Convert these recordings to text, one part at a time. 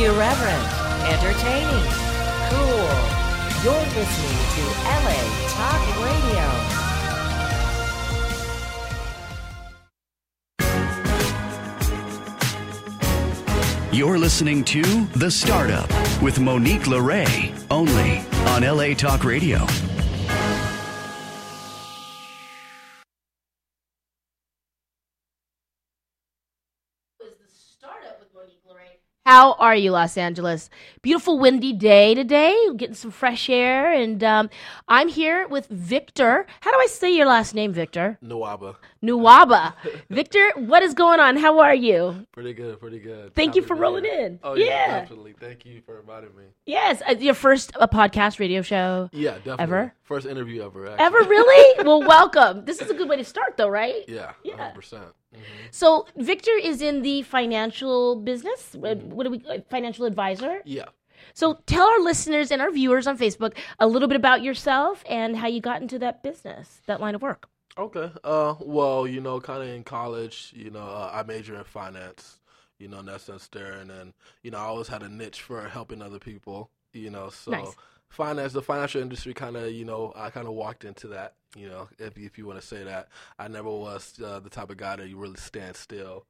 Irreverent, entertaining, cool. You're listening to LA Talk Radio. You're listening to The Startup with Monique LeRae, only on LA Talk Radio. How are you, Los Angeles? Beautiful windy day today. Getting some fresh air, and I'm here with Victor. How do I say your last name, Victor? Nuwaba. Victor, what is going on? How are you? Pretty good. Thank you for rolling in. Oh, yeah, definitely. Thank you for inviting me. Yes, your first podcast radio show. Yeah, definitely. Ever? First interview ever, actually. Ever, really? Well, welcome. This is a good way to start, though, right? Yeah, 100%. Mm-hmm. So Victor is in the financial business. What do we? Financial advisor. Yeah. So tell our listeners and our viewers on Facebook a little bit about yourself and how you got into that business, that line of work. Okay. Well, kind of in college, I major in finance. In that sense there, and then I always had a niche for helping other people. So. Nice. Finance, the financial industry kind of, I kind of walked into that, if you want to say that. I never was the type of guy that you really stand still,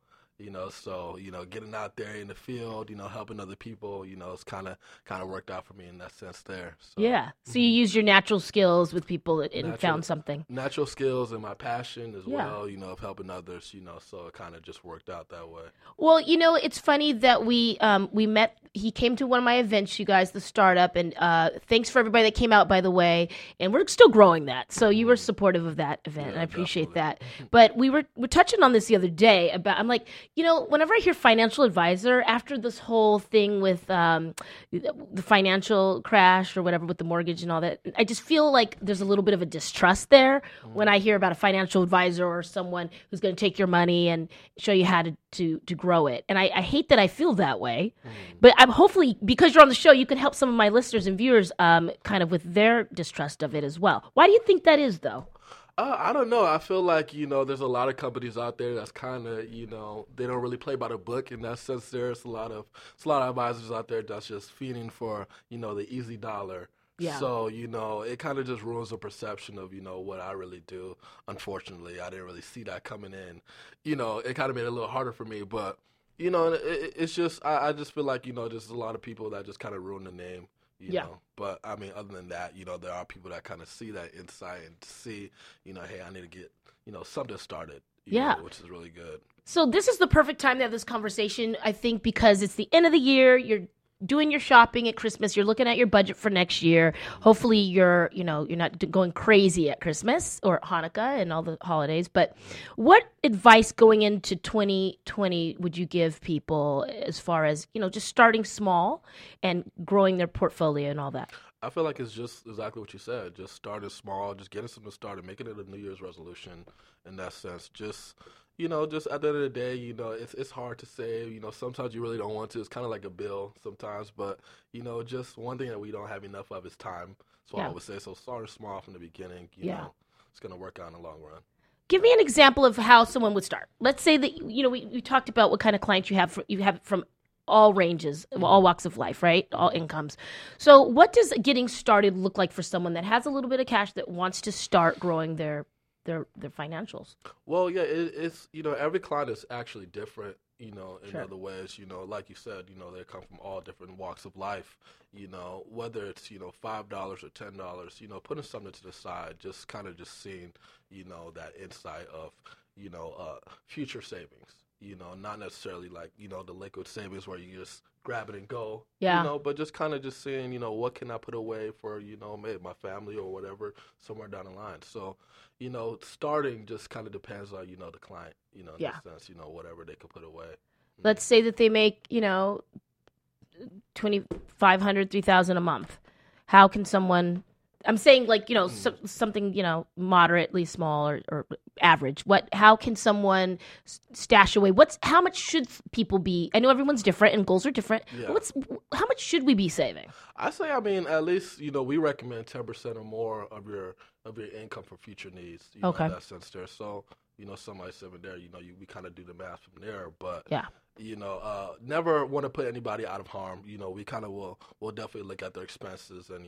so, getting out there in the field, helping other people, it's kind of worked out for me in that sense there. So, yeah. So you used your natural skills with people and found something. Natural skills and my passion as well, of helping others, so it kind of just worked out that way. Well, it's funny that we met. He came to one of my events, you guys, the startup, and thanks for everybody that came out, by the way. And we're still growing that, so you were supportive of that event, and I appreciate that. But we're touching on this the other day about. I'm like, whenever I hear financial advisor, after this whole thing with the financial crash or whatever with the mortgage and all that, I just feel like there's a little bit of a distrust there when I hear about a financial advisor or someone who's going to take your money and show you how to grow it. And I hate that I feel that way, but I'm hopefully, because you're on the show, you can help some of my listeners and viewers kind of with their distrust of it as well. Why do you think that is, though? I don't know. I feel like, there's a lot of companies out there that's kind of, they don't really play by the book in that sense. There's a lot of advisors out there that's just feeding for, the easy dollar. Yeah. So, it kind of just ruins the perception of, what I really do. Unfortunately, I didn't really see that coming in. It kind of made it a little harder for me. But, it's just, I just feel like, there's a lot of people that just kind of ruin the name. You know, but I mean, other than that, there are people that kind of see that insight and see, hey, I need to get, something started, which is really good. So this is the perfect time to have this conversation, I think, because it's the end of the year. You're doing your shopping at Christmas. You're looking at your budget for next year. Hopefully you're not going crazy at Christmas or Hanukkah and all the holidays. But what advice going into 2020 would you give people as far as, just starting small and growing their portfolio and all that? I feel like it's just exactly what you said. Just starting small, just getting something started, making it a New Year's resolution in that sense. Just at the end of the day, it's hard to say. Sometimes you really don't want to. It's kind of like a bill sometimes. But, just one thing that we don't have enough of is time. So I would say, so start small from the beginning. It's going to work out in the long run. Give me an example of how someone would start. Let's say that, we talked about what kind of clients you have. You have from all ranges, all walks of life, right? All incomes. So what does getting started look like for someone that has a little bit of cash that wants to start growing their financials? Well, yeah, it's, every client is actually different, in Sure. other ways, like you said, they come from all different walks of life, whether it's, $5 or $10, putting something to the side, just kind of just seeing, that insight of, future savings. Not necessarily like, the liquid savings where you just grab it and go, but just kind of just seeing, what can I put away for, maybe my family or whatever somewhere down the line. So, starting just kind of depends on, the client, in that sense, whatever they could put away. Let's say that they make, $2,500, $3,000 a month. How can someone... I'm saying something, moderately small or average. How can someone stash away? How much should people be? I know everyone's different and goals are different. Yeah. But how much should we be saving? I say, at least, we recommend 10% or more of your income for future needs. Okay. In that sense there. So, somebody sitting there, we kind of do the math from there. But Yeah. never want to put anybody out of harm. We kind of will definitely look at their expenses and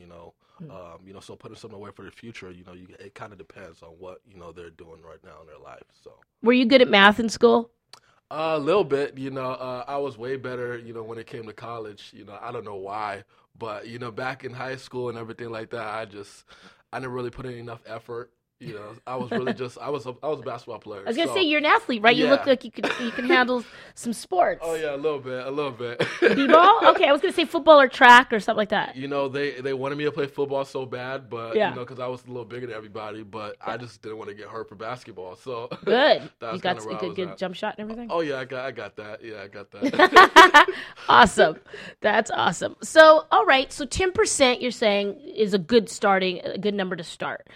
so putting something away for the future. It kind of depends on what they're doing right now in their life. So. Were you good at math in school? A little bit. I was way better. When it came to college. I don't know why, but back in high school and everything like that, I didn't really put in enough effort. I was really I was a basketball player. I was gonna say you're an athlete, right? You Yeah. look like you can handle some sports. Oh yeah, a little bit. B-ball? Okay, I was gonna say football or track or something like that. They wanted me to play football so bad, but Yeah. because I was a little bigger than everybody, but I just didn't want to get hurt for basketball. So Good. That's You got kinda where I a was good at. jump shot and everything. Oh yeah, I got that. Yeah, I got that. Awesome. That's awesome. So, all right. So 10% you're saying is a good number to start.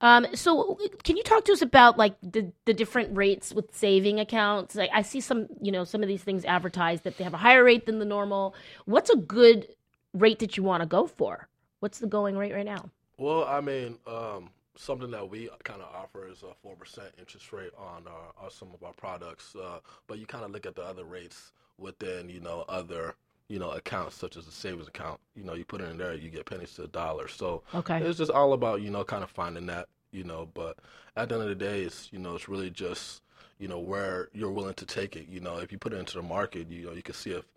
So can you talk to us about like the different rates with saving accounts? Like I see some of these things advertised that they have a higher rate than the normal. What's a good rate that you want to go for? What's the going rate right now? Well, I mean, something that we kind of offer is a 4% interest rate on some of our products. But you kind of look at the other rates within, other, accounts such as a savings account. You put it in there, you get pennies to the dollar. So Okay. it's just all about, kind of finding that, but at the end of the day, it's really just, where you're willing to take it. If you put it into the market, you can see if,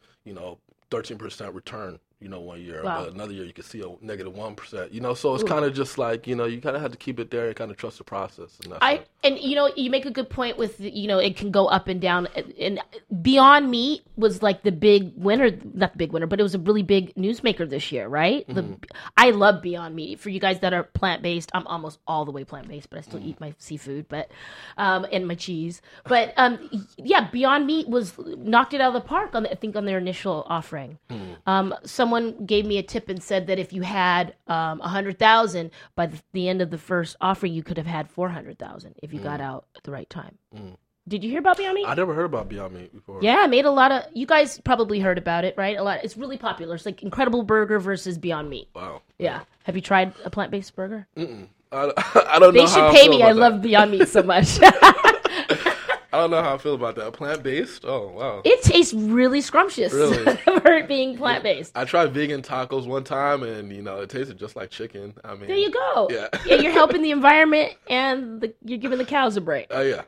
13% return, 1 year, Wow. but another year you can see a negative 1%, so it's kind of just like, you kind of have to keep it there and kind of trust the process. And that's it. And you make a good point with it can go up and down. And Beyond Meat was like the big winner, not the big winner, but it was a really big newsmaker this year, right? I love Beyond Meat. For you guys that are plant based, I'm almost all the way plant based, but I still eat my seafood, but and my cheese. But yeah, Beyond Meat knocked it out of the park on on their initial offering. Someone gave me a tip and said that if you had 100,000 by the end of the first offering, you could have had 400,000 if you got out at the right time. Did you hear about Beyond Meat? I never heard about Beyond Meat before. Yeah, I made a lot of. You guys probably heard about it, right? A lot. It's really popular. It's like Incredible Burger versus Beyond Meat. Wow. Yeah. Have you tried a plant-based burger? I don't know. They should pay me. I love Beyond Meat so much. I don't know how I feel about that. Plant-based? Oh, wow. It tastes really scrumptious Really? for it being plant-based. I tried vegan tacos one time, and, it tasted just like chicken. I mean, There you go. Yeah. Yeah, you're helping the environment, and you're giving the cows a break. Oh, yeah.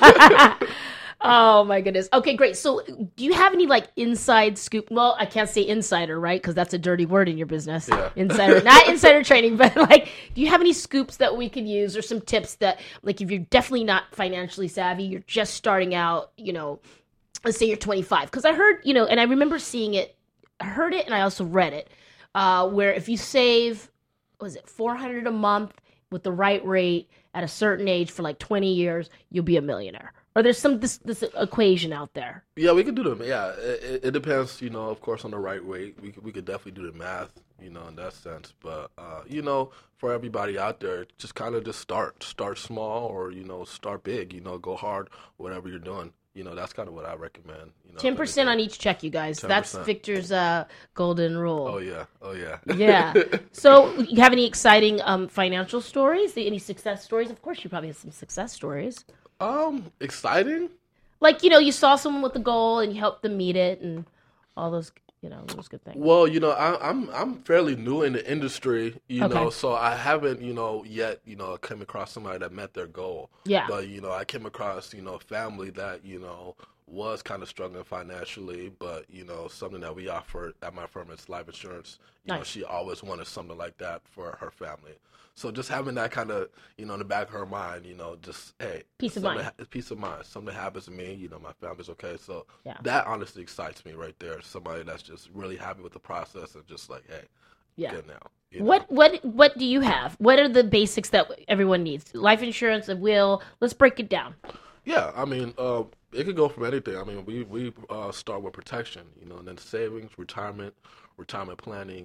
Oh my goodness. Okay, great. So, do you have any like inside scoop? Well, I can't say insider, right? Because that's a dirty word in your business. Yeah. Insider, not insider trading, but like, do you have any scoops that we could use, or some tips that, like, if you're definitely not financially savvy, you're just starting out, let's say you're 25? Because I heard, and I remember seeing it. I heard it, and I also read it, where if you save, what is it, $400 a month with the right rate at a certain age for like 20 years, you'll be a millionaire. Or there's this equation out there. Yeah, we could do them. Yeah, it depends, of course, on the right rate. We could definitely do the math, in that sense. But, for everybody out there, just kind of just start small, or, start big, go hard, whatever you're doing. That's kind of what I recommend. 10% on each check, you guys. 10%. That's Victor's golden rule. Oh, yeah. Yeah. So, you have any exciting financial stories? Any success stories? Of course, you probably have some success stories. Exciting? Like, you saw someone with a goal and you helped them meet it, and all those, those good things. Well, I'm fairly new in the industry, Okay. so I haven't, yet, come across somebody that met their goal. Yeah. But, I came across, a family that, was kind of struggling financially, but, something that we offer at my firm is life insurance. Nice. She always wanted something like that for her family. So just having that kind of, in the back of her mind, just, hey. Peace of mind. Peace of mind. Something happens to me, my family's okay. So Yeah. that honestly excites me right there. Somebody that's just really happy with the process and just like, hey, Yeah. good now. What do you have? What are the basics that everyone needs? Life insurance, a will. Let's break it down. Yeah, I mean, it could go from anything. I mean, we start with protection, and then savings, retirement planning,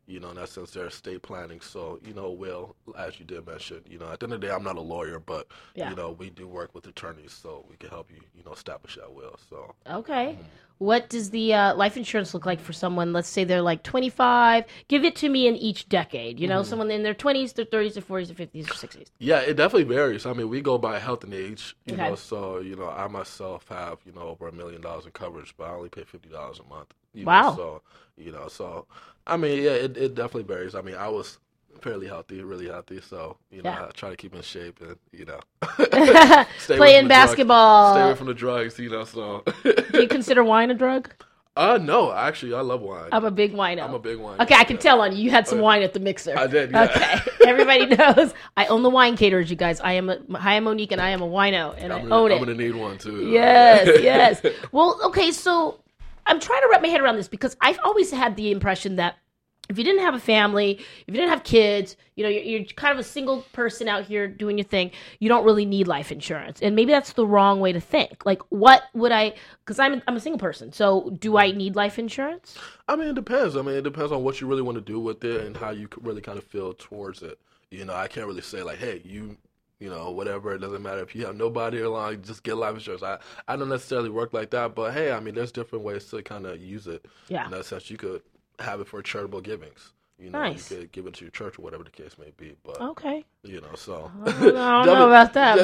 You know, in that sense, they're estate planning. So, you know, will, as you did mention, you know, at the end of the day, I'm not a lawyer, but, Yeah. you know, we do work with attorneys, so we can help you, you know, establish that will. So, Okay. What does the life insurance look like for someone? Let's say they're like 25. Give it to me in each decade. You know, someone in their 20s, their 30s, their 40s, their 50s, or 60s. yeah, it definitely varies. I mean, we go by health and age, you Okay. know, so, you know, I myself have, you know, over $1 million in coverage, but I only pay $50 a month. You know, Wow. so, you know, so, I mean, yeah, it definitely varies. I mean, I was fairly healthy, really healthy, so, you know, Yeah. I try to keep in shape and, you know, stay away from Playing the drugs. basketball. Stay away from the drugs, you know, so. Do you consider wine a drug? No, actually, I love wine. I'm a big wino. I'm a big wine. Okay, I can yeah. tell on you. You had some wine at the mixer. I did, yeah. Okay, everybody knows I own the wine caterers. You guys, hi, I'm Monique, and I am a wino, and I own it. I'm gonna need one too. Yes, yes. Well, okay, so I'm trying to wrap my head around this because I've always had the impression that if you didn't have a family, if you didn't have kids, you know, you're kind of a single person out here doing your thing, you don't really need life insurance. And maybe that's the wrong way to think. Like, what would because I'm a single person, so do I need life insurance? I mean, it depends. I mean, it depends on what you really want to do with it and how you really kind of feel towards it. You know, I can't really say like, hey, you know, whatever. It doesn't matter if you have nobody along, just get life insurance. I don't necessarily work like that, but hey, I mean, there's different ways to kind of use it. Yeah. In that sense, you could have it for charitable givings. You know, Nice. you could give it to your church or whatever the case may be. But Okay. you know, so I don't know about that,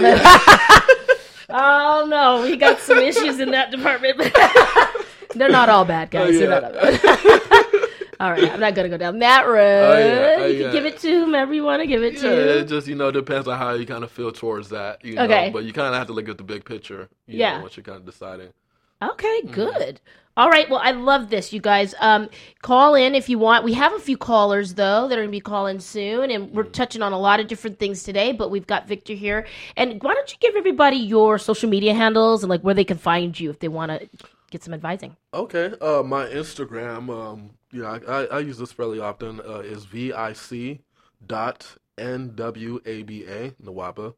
but oh no, we got some issues in that department. They're not all bad, guys. They're not all bad. All right, I'm not gonna go down that road. You can give it to whomever you want to give it Yeah, to. it just, you know, depends on how you kind of feel towards that. You know, Okay. but you kind of have to look at the big picture. You Yeah. know, once you're kind of deciding. Okay, good. All right, well, I love this, you guys. Call in if you want. We have a few callers, though, that are going to be calling soon, and we're touching on a lot of different things today, but we've got Victor here. And why don't you give everybody your social media handles and, like, where they can find you if they want to get some advising? Okay, my Instagram, I use this fairly often, is VIC.NWABA, Nwaba.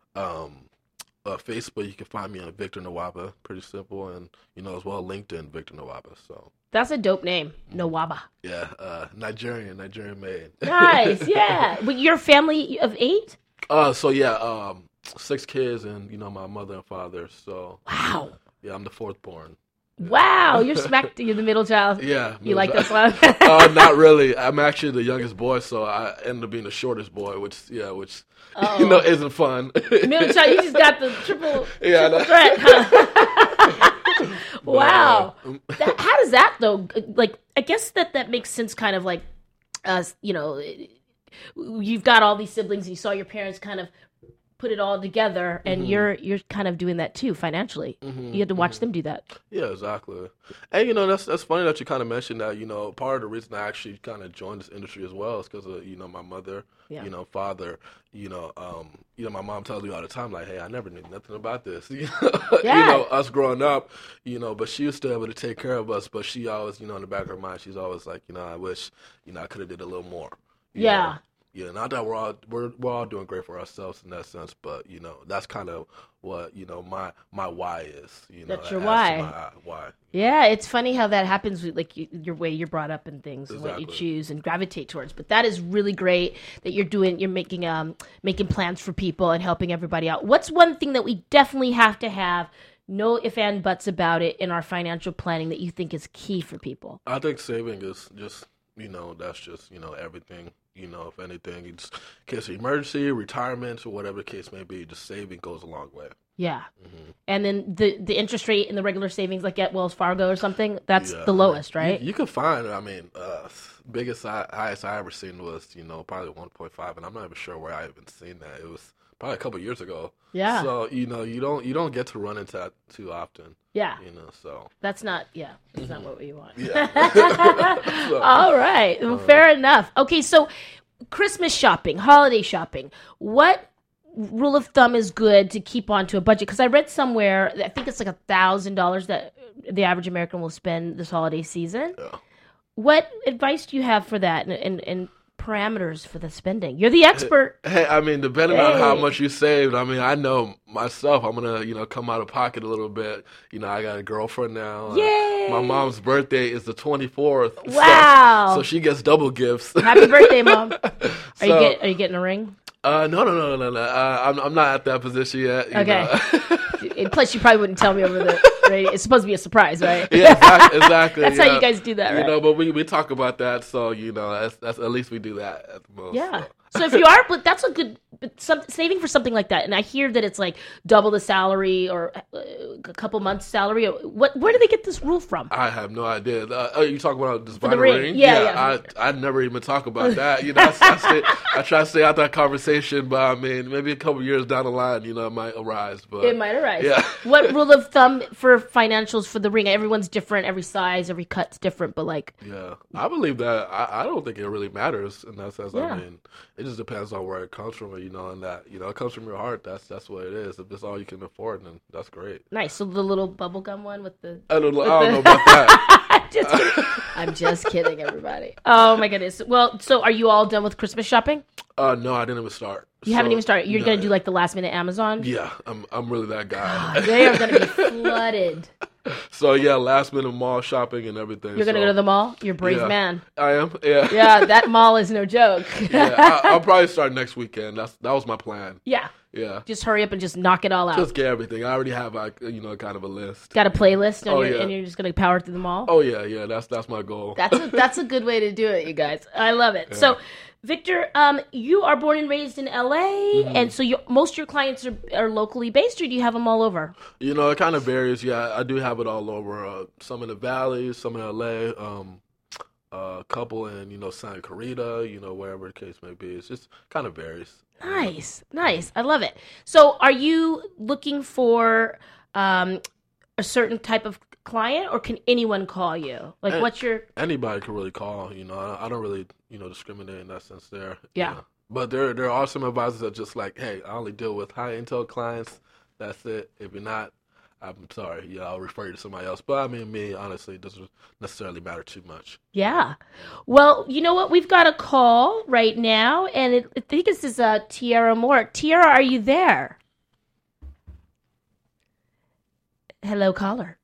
Facebook, you can find me on Victor Nwaba, pretty simple, and, you know, as well LinkedIn, Victor Nwaba, so. That's a dope name, Nwaba. Yeah, Nigerian made. Nice, yeah. But you're a family of 8? So yeah, 6 kids and, you know, my mother and father, so. Wow. Yeah, I'm the 4th born. Wow, you're the middle child. Yeah. You like this one? Not really. I'm actually the youngest boy, so I ended up being the shortest boy, which you know, isn't fun. Middle child, you just got the triple Yeah, threat, huh? Wow. But, How does that, though? Like, I guess that makes sense, kind of like, you know, you've got all these siblings, and you saw your parents kind of put it all together, and you're kind of doing that too financially. You had to watch them do that. Yeah, exactly. And, you know, that's funny that you kind of mentioned that. You know, part of the reason I actually kind of joined this industry as well is because of, you know, my mother, you know, father. You know, my mom tells me all the time, like, hey, I never knew nothing about this. You know, us growing up, you know, but she was still able to take care of us. But she always, you know, in the back of her mind, she's always like, you know, I wish, you know, I could have did a little more. You know? Yeah, not that we're all doing great for ourselves in that sense, but, you know, that's kind of what, you know, my why is. You know, That's your why. Why? Yeah, it's funny how that happens with, like, your way you're brought up and things, and what you Exactly. choose and gravitate towards. But that is really great that you're making plans for people and helping everybody out. What's one thing that we definitely have to have, no ifs and buts about it, in our financial planning that you think is key for people? I think saving is just, you know, that's just, you know, everything. You know, if anything, it's in case of emergency, retirement, or whatever the case may be, just saving goes a long way. Yeah. And then the interest rate in the regular savings, like at Wells Fargo or something, that's the lowest, right? You can find, I mean, highest I ever seen was, you know, probably 1.5, and I'm not even sure where I even seen that. It was probably a couple years ago. Yeah. So, you know, you don't get to run into that too often. Yeah. You know, so. That's not what we want. Yeah. So, All right. Well, fair enough. Okay, so Christmas shopping, holiday shopping. What rule of thumb is good to keep onto a budget? Because I read somewhere, I think it's like $1,000 that the average American will spend this holiday season. Yeah. What advice do you have for that? And parameters for the spending? You're the expert. Hey, I mean, depending on how much you saved, I mean, I know myself, I'm going to, come out of pocket a little bit. I got a girlfriend now. Yay! My mom's birthday is the 24th. Wow. So she gets double gifts. Happy birthday, Mom. Are you getting a ring? No. I'm not at that position yet. Okay. Plus, you probably wouldn't tell me over the radio. It's supposed to be a surprise, right? Yeah, exactly. That's how you guys do that, right? But we talk about that, so that's at least we do that at the most. Yeah. So if you are, but that's a good saving for something like that. And I hear that it's like double the salary or a couple months' salary. Where do they get this rule from? I have no idea. You talking about this the ring? Yeah. I never even talk about that. I try to stay out that conversation, but I mean, maybe a couple years down the line, it might arise. But it might arise. Yeah. What rule of thumb for financials for the ring? Everyone's different. Every size, every cut's different. But yeah, I believe that. I don't think it really matters in that sense. Yeah. I mean, it just depends on where it comes from, and that it comes from your heart. That's what it is. If that's all you can afford, then that's great. Nice. So the little bubblegum one with the I don't know about that. Just kidding. I'm just kidding, everybody. Oh my goodness. Well, so are you all done with Christmas shopping? No, I didn't even start. You haven't even started. You're gonna do like the last minute Amazon? Yeah, I'm really that guy. They are gonna be flooded. So yeah, last minute mall shopping and everything. You're gonna go to the mall? You're a brave man. I am. Yeah. Yeah, that mall is no joke. Yeah, I'll probably start next weekend. That was my plan. Yeah. Yeah. Just hurry up and just knock it all out. Just get everything. I already have kind of a list. Got a playlist, and and you're just gonna power through the mall. Oh yeah. That's my goal. That's a good way to do it, you guys. I love it. Yeah. So, Victor, you are born and raised in LA, and so most of your clients are locally based, or do you have them all over? It kind of varies. Yeah, I do have it all over. Some in the Valley, some in LA, a couple in Santa Clarita, wherever the case may be. It's just kind of varies. Nice. I love it. So, are you looking for a certain type of client, or can anyone call you? What's your... Anybody can really call. I don't really discriminate in that sense there. Yeah. But there are some advisors that just like, hey, I only deal with high intel clients. That's it. If you're not, I'm sorry. Yeah, I'll refer you to somebody else. But I mean, me, honestly, it doesn't necessarily matter too much. Yeah. Well, you know what? We've got a call right now, and I think this is Tiara Moore. Tiara, are you there? Hello, caller.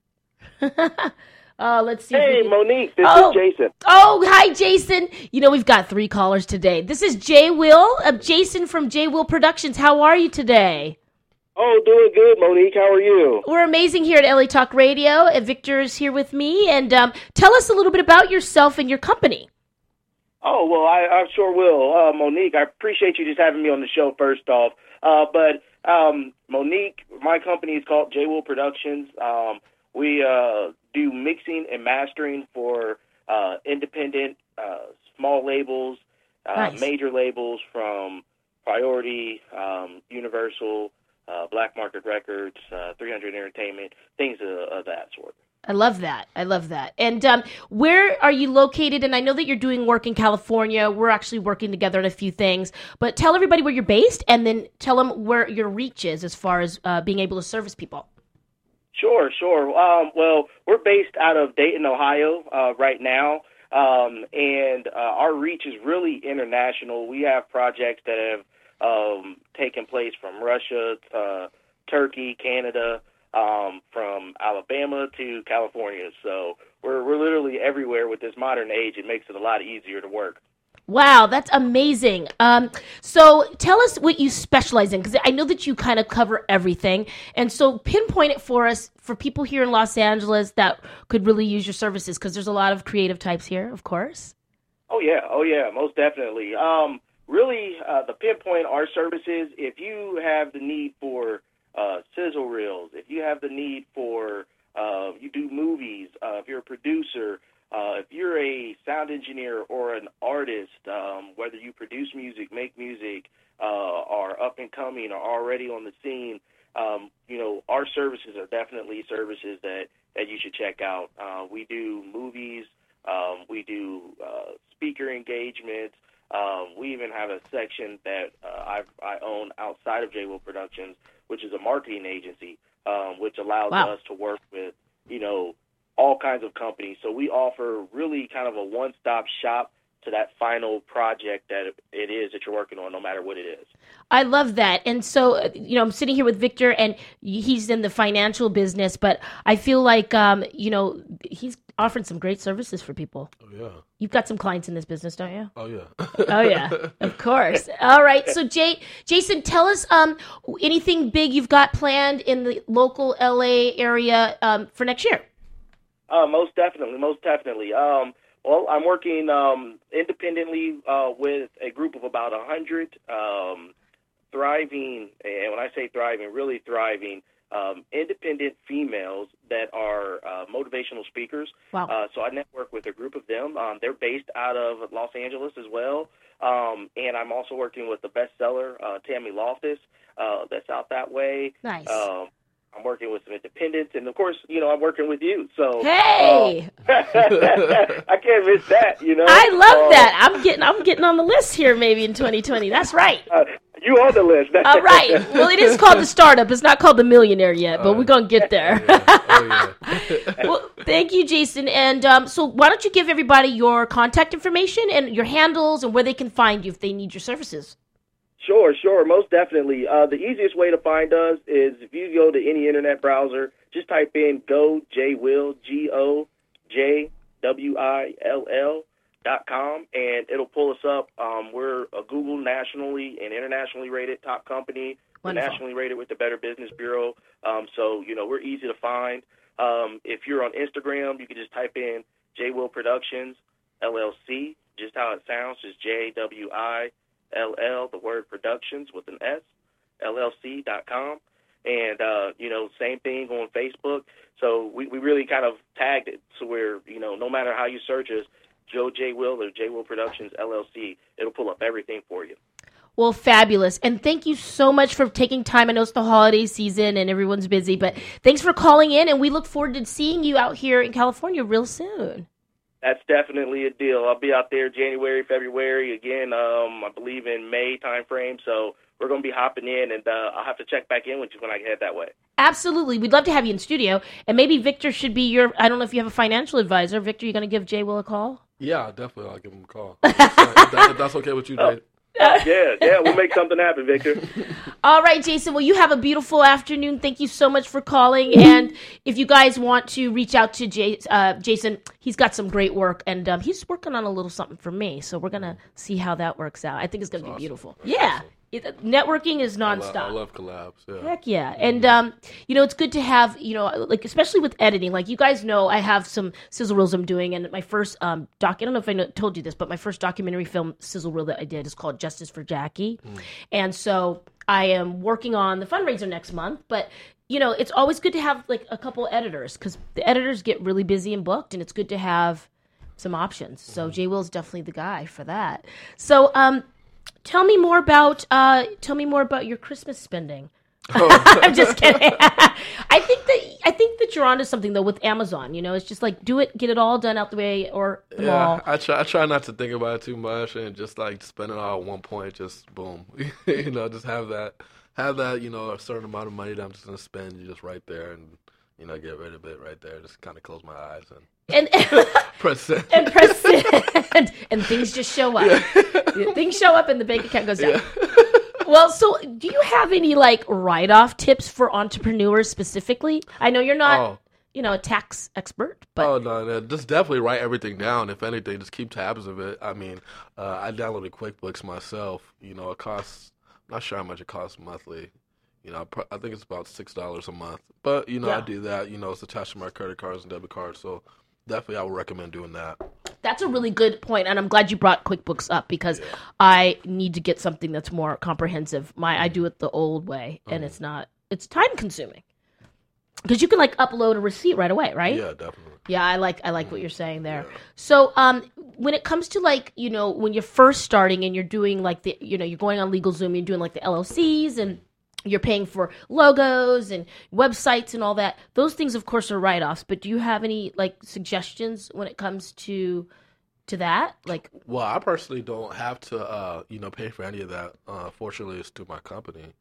Let's see. Hey, Monique, this is Jason. Oh, hi, Jason. We've got 3 callers today. This is Jay Will, Jason from Jay Will Productions. How are you today? Oh, doing good, Monique. How are you? We're amazing here at LA Talk Radio. Victor is here with me. And tell us a little bit about yourself and your company. Oh, well, I sure will. Monique, I appreciate you just having me on the show, first off. But Monique, my company is called Jay Will Productions. We do mixing and mastering for independent, small labels, nice. Major labels from Priority, Universal, Black Market Records, 300 Entertainment, things of that sort. I love that. And where are you located? And I know that you're doing work in California. We're actually working together on a few things. But tell everybody where you're based, and then tell them where your reach is as far as being able to service people. Sure. Well, we're based out of Dayton, Ohio, right now, and our reach is really international. We have projects that have taken place from Russia, Turkey, Canada, from Alabama to California. So we're literally everywhere with this modern age. It makes it a lot easier to work. Wow, that's amazing. So tell us what you specialize in, because I know that you kind of cover everything. And so pinpoint it for us, for people here in Los Angeles that could really use your services, because there's a lot of creative types here, of course. Oh, yeah, most definitely. Really, the pinpoint our services, if you have the need for sizzle reels, if you have the need for, you do movies, if you're a producer, if you're a sound engineer or an artist, whether you produce music, make music, are up and coming, or already on the scene, our services are definitely services that you should check out. We do movies, we do speaker engagements. We even have a section that I own outside of Jay Will Productions, which is a marketing agency, which allows us to work with, all kinds of companies. So we offer really kind of a one-stop shop to that final project that it is that you're working on, no matter what it is. I love that. And so, I'm sitting here with Victor, and he's in the financial business, but I feel like, he's offering some great services for people. Oh, yeah. You've got some clients in this business, don't you? Oh, yeah. Oh, yeah, of course. All right. So, Jason, tell us anything big you've got planned in the local LA area for next year. Most definitely. Well, I'm working independently with a group of about 100 thriving, and when I say thriving, really thriving, independent females that are motivational speakers. Wow. So I network with a group of them. They're based out of Los Angeles as well. And I'm also working with the bestseller, Tammy Loftus, that's out that way. Nice. I'm working with some independents, and of course, I'm working with you. So hey, I can't miss that. I love that. I'm getting on the list here, maybe in 2020. That's right. You on the list? All right. Well, it is called the startup. It's not called the millionaire yet, but we're gonna get there. Oh, yeah. Well, thank you, Jason. And so, why don't you give everybody your contact information and your handles and where they can find you if they need your services? Sure, most definitely. The easiest way to find us is if you go to any internet browser, just type in GoJWill, GoJWill.com, and it'll pull us up. We're a Google nationally and internationally rated top company. We're nationally rated with the Better Business Bureau. So, we're easy to find. If you're on Instagram, you can just type in JWill Productions, LLC, just how it sounds, just JWILL, the word productions with an S, LLC.com. And, same thing on Facebook. So we really kind of tagged it. So we're, no matter how you search us, Joe J. Will or JWill Productions, LLC, it'll pull up everything for you. Well, fabulous. And thank you so much for taking time. I know it's the holiday season and everyone's busy, but thanks for calling in. And we look forward to seeing you out here in California real soon. That's definitely a deal. I'll be out there January, February, again, I believe in May timeframe. So we're going to be hopping in, and I'll have to check back in with you when I head that way. Absolutely. We'd love to have you in studio. And maybe Victor should be I don't know if you have a financial advisor. Victor, you going to give JWill a call? Yeah, definitely. I'll give him a call. If that's okay with you, Jay. Yeah, we'll make something happen, Victor. All right, Jason. Well, you have a beautiful afternoon. Thank you so much for calling. And if you guys want to reach out to Jason, he's got some great work, and he's working on a little something for me. So we're going to see how that works out. I think it's going to be beautiful. Yeah. Awesome. Networking is nonstop. I love collabs. Yeah. Heck yeah. And, it's good to have, especially with editing, like you guys know, I have some sizzle reels I'm doing. And my first I don't know if I told you this, but my first documentary film sizzle reel that I did is called Justice for Jackie. And so I am working on the fundraiser next month. But, it's always good to have like a couple editors because the editors get really busy and booked. And it's good to have some options. So JWill's definitely the guy for that. So, Tell me more about your Christmas spending. I'm just kidding. I think that you're onto something though with Amazon. It's just like get it all done out the way or the mall. I try not to think about it too much and just like spend it all at one point. Just boom, just have that a certain amount of money that I'm just gonna spend just right there and get rid of it right there. Just kind of close my eyes and press send. And press send. And things just show up. Yeah. Things show up and the bank account goes down. Yeah. Well, so do you have any like write-off tips for entrepreneurs specifically? I know you're not, a tax expert, but no, just definitely write everything down. If anything, just keep tabs of it. I mean, I downloaded QuickBooks myself. It costs. I'm not sure how much it costs monthly. I think it's about $6 a month. But I do that. It's attached to my credit cards and debit cards, so. Definitely, I would recommend doing that. That's a really good point, and I'm glad you brought QuickBooks up because I need to get something that's more comprehensive. I do it the old way, and it's time consuming because you can like upload a receipt right away, right? Yeah, definitely. Yeah, I like what you're saying there. Yeah. So, when it comes to like when you're first starting and you're doing like you're going on LegalZoom, you're doing like the LLCs and you're paying for logos and websites and all that. Those things, of course, are write-offs. But do you have any like suggestions when it comes to that? Like, well, I personally don't have to, pay for any of that. Fortunately, it's through my company.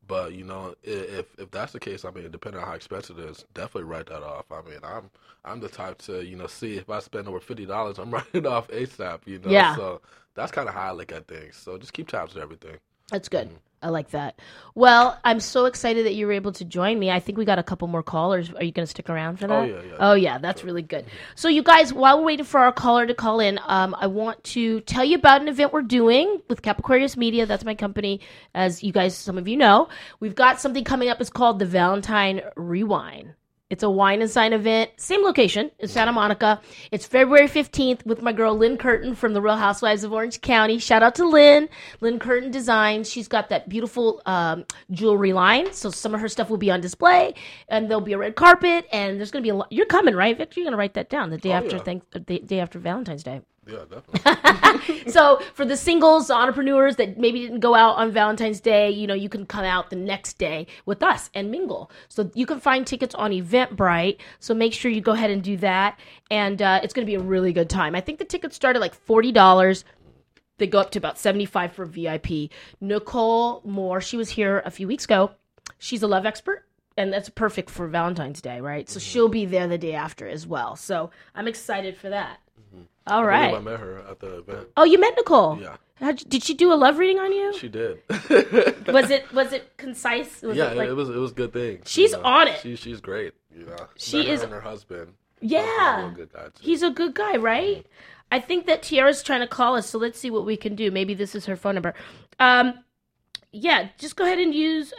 But if that's the case, I mean, depending on how expensive it is, definitely write that off. I mean, I'm the type to see if I spend over $50, I'm writing it off ASAP. Yeah. So that's kind of how I look at things. So just keep tabs on everything. That's good. I like that. Well, I'm so excited that you were able to join me. I think we got a couple more callers. Are you going to stick around for that? Yeah. Oh, yeah. That's really good. So, you guys, while we're waiting for our caller to call in, I want to tell you about an event we're doing with Capricornius Media. That's my company, as you guys, some of you know. We've got something coming up. It's called the Valentine Rewind. It's a wine and sign event, same location in Santa Monica. It's February 15th with my girl Lynn Curtin from the Real Housewives of Orange County. Shout out to Lynn. Lynn Curtin Designs. She's got that beautiful jewelry line. So some of her stuff will be on display, and there'll be a red carpet, and there's going to be a lot. You're coming, right, Victor? You're going to write that down the day the day after Valentine's Day. Yeah, definitely. So for the singles, the entrepreneurs that maybe didn't go out on Valentine's Day, you can come out the next day with us and mingle. So you can find tickets on Eventbrite. So make sure you go ahead and do that. And it's going to be a really good time. I think the tickets start at like $40. They go up to about $75 for VIP. Nicole Moore, she was here a few weeks ago. She's a love expert. And that's perfect for Valentine's Day, right? So she'll be there the day after as well. So I'm excited for that. All right. I met her at the event. Oh, you met Nicole? Yeah. Did she do a love reading on you? She did. Was it concise? It was good things. She's on it. She's great. She is. And her husband. Yeah. Good guy too. He's a good guy, right? Mm-hmm. I think that Tiara's trying to call us, so let's see what we can do. Maybe this is her phone number. Yeah, just go ahead and use.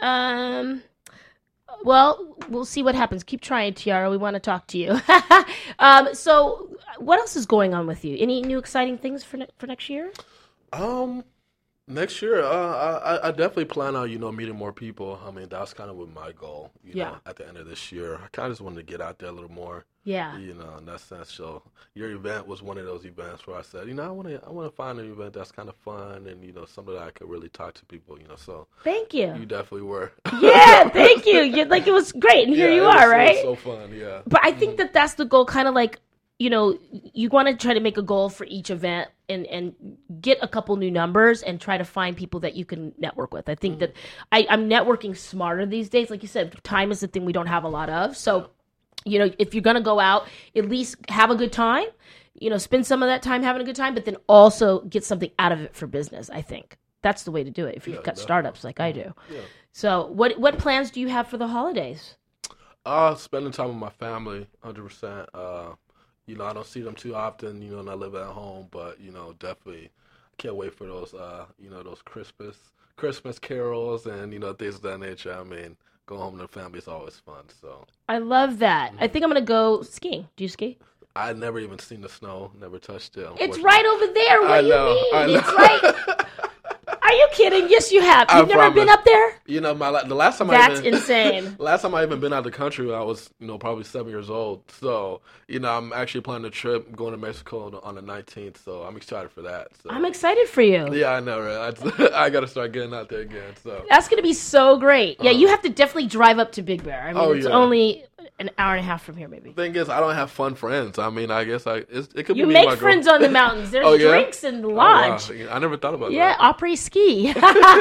Well, we'll see what happens. Keep trying, Tiara. We want to talk to you. So, what else is going on with you? Any new exciting things for next year? Next year, I definitely plan on meeting more people. I mean, that's kind of what my goal. At the end of this year, I kind of just wanted to get out there a little more. Yeah. In that sense. So your event was one of those events where I said, I want to find an event that's kind of fun and something that I could really talk to people. So thank you. You definitely were. Yeah, thank you. It was great, and here you are, right? It was so fun. Yeah. But I think that's the goal. Kind of like. You want to try to make a goal for each event and get a couple new numbers and try to find people that you can network with. I think that I'm networking smarter these days. Like you said, time is the thing we don't have a lot of. So, if you're going to go out, at least have a good time, spend some of that time having a good time, but then also get something out of it for business. I think that's the way to do it if you've got startups like I do. Yeah. So what plans do you have for the holidays? Spending time with my family, 100%. I don't see them too often, and I live at home, but, definitely can't wait for those, those Christmas carols and, things of that nature. I mean, going home to the family is always fun, so. I love that. I think I'm going to go skiing. Do you ski? I've never even seen the snow, never touched it. It's right over there. What do you mean? I know. It's right. Are you kidding? Yes, you have. You've never been up there? The last time That's insane. Last time I even been out of the country, I was, probably 7 years old. So, I'm actually planning a trip going to Mexico on the 19th. So I'm excited for that. So. I'm excited for you. Yeah, I know, right? I got to start getting out there again. So that's going to be so great. Yeah, you have to definitely drive up to Big Bear. I mean, it's only an hour and a half from here, maybe. The thing is, I don't have fun friends. I mean, I guess it could be you me make and my friends girl. on the mountains. There's drinks in the lodge. Oh, wow. I never thought about that. Yeah, après ski.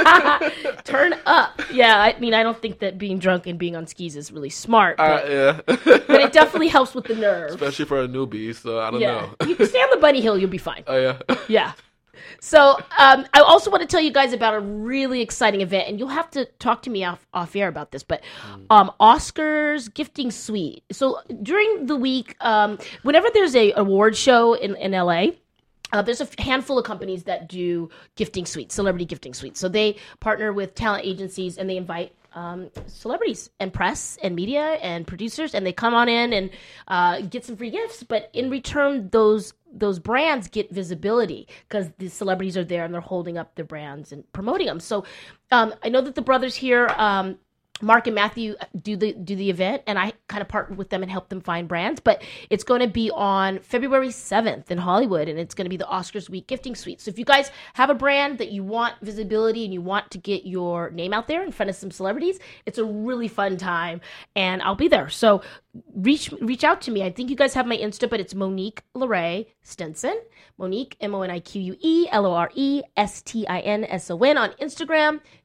Turn up. Yeah, I mean, I don't think that being drunk and being on skis is really smart. But, but it definitely helps with the nerve. Especially for a newbie, so I don't know. You can stay on the bunny hill, you'll be fine. Oh, yeah. Yeah. So I also want to tell you guys about a really exciting event, and you'll have to talk to me off air about this, but Oscar's Gifting Suite. So during the week, whenever there's a award show in LA, there's a handful of companies that do gifting suites, celebrity gifting suites. So they partner with talent agencies, and they invite celebrities and press and media and producers, and they come on in and get some free gifts. But in return, those brands get visibility because the celebrities are there and they're holding up their brands and promoting them. So I know that the brothers here, Mark and Matthew, do the event, and I kind of partner with them and help them find brands. But it's going to be on February 7th in Hollywood, and it's going to be the Oscars Week Gifting Suite. So if you guys have a brand that you want visibility and you want to get your name out there in front of some celebrities, it's a really fun time, and I'll be there. So reach out to me. I think you guys have my Insta, but it's Monique Lorraine Stinson. Monique, MoniqueLorestinson on Instagram,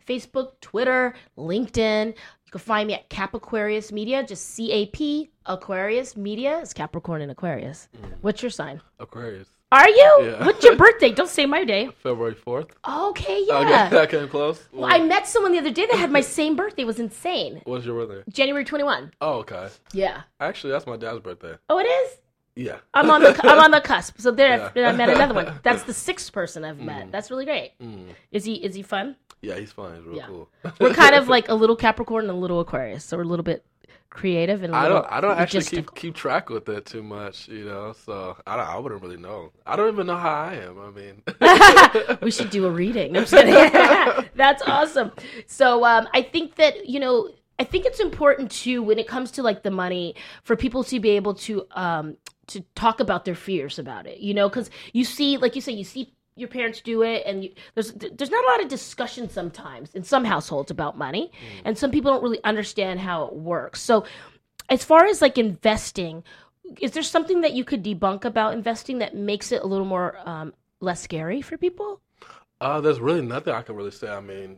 Facebook, Twitter, LinkedIn. You can find me at Cap Aquarius Media, just CAP Aquarius Media. It's Capricorn and Aquarius. What's your sign? Aquarius. Are you? Yeah. What's your birthday? Don't say my day. February 4th. Okay, yeah. Okay, I came close. Well, I met someone the other day that had my same birthday. It was insane. What's your birthday? January 21. Oh, okay. Yeah. Actually, that's my dad's birthday. Oh, it is? Yeah. I'm on the cusp. So there, Yeah. I met another one. That's the sixth person I've met. That's really great. Is he fun? Yeah, he's fine. He's real Yeah. cool. We're kind of like a little Capricorn and a little Aquarius, so we're a little bit creative and I don't actually logistical. keep track with it too much, so I wouldn't really know. I don't even know how I am. I mean, We should do a reading. No, I'm just kidding. That's awesome. So I think that I think it's important too when it comes to like the money for people to be able to talk about their fears about it. Because you see, like you say, you see your parents do it, and there's not a lot of discussion sometimes in some households about money, and some people don't really understand how it works. So as far as like investing, is there something that you could debunk about investing that makes it a little more less scary for people? there's really nothing I can really say. I mean,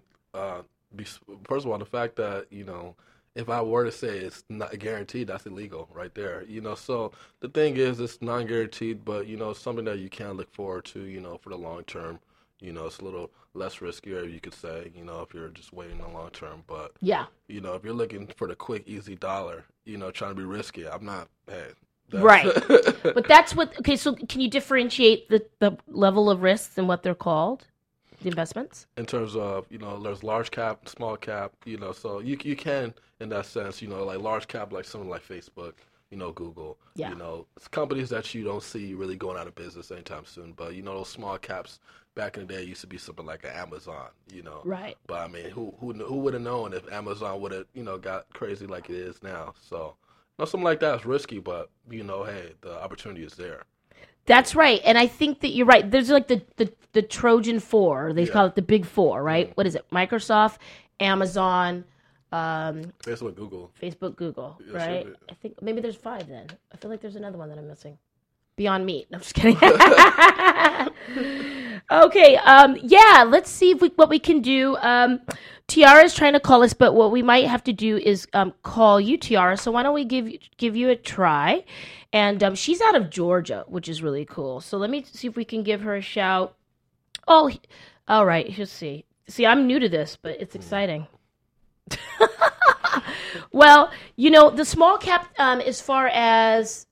first of all, the fact that if I were to say it's not guaranteed, that's illegal right there. So the thing is, it's non-guaranteed, but it's something that you can look forward to, for the long term. It's a little less riskier, you could say, if you're just waiting the long term. But Yeah. if you're looking for the quick, easy dollar, trying to be risky, I'm not. Hey, Right. But that's what. Okay, so can you differentiate the level of risks and what they're called? The investments? In terms of, there's large cap, small cap, so you can, in that sense, like large cap, like something like Facebook, Google, Yeah. It's companies that you don't see really going out of business anytime soon. But, those small caps back in the day used to be something like an Amazon, Right. But, I mean, who would have known if Amazon would have, got crazy like it is now? So, something like that is risky, but, hey, the opportunity is there. That's right. And I think that you're right. There's like the Trojan Four. They call it the Big Four, right? What is it? Microsoft, Amazon, Facebook, Google. Yeah, right? should be. I think maybe there's 5 then. I feel like there's another one that I'm missing. Beyond Meat. No, I'm just kidding. Okay. Yeah, let's see what we can do. Tiara's trying to call us, but what we might have to do is call you, Tiara. So why don't we give you a try? And she's out of Georgia, which is really cool. So let me see if we can give her a shout. Oh, all right. Let's see. See, I'm new to this, but it's exciting. Well, the small cap, as far as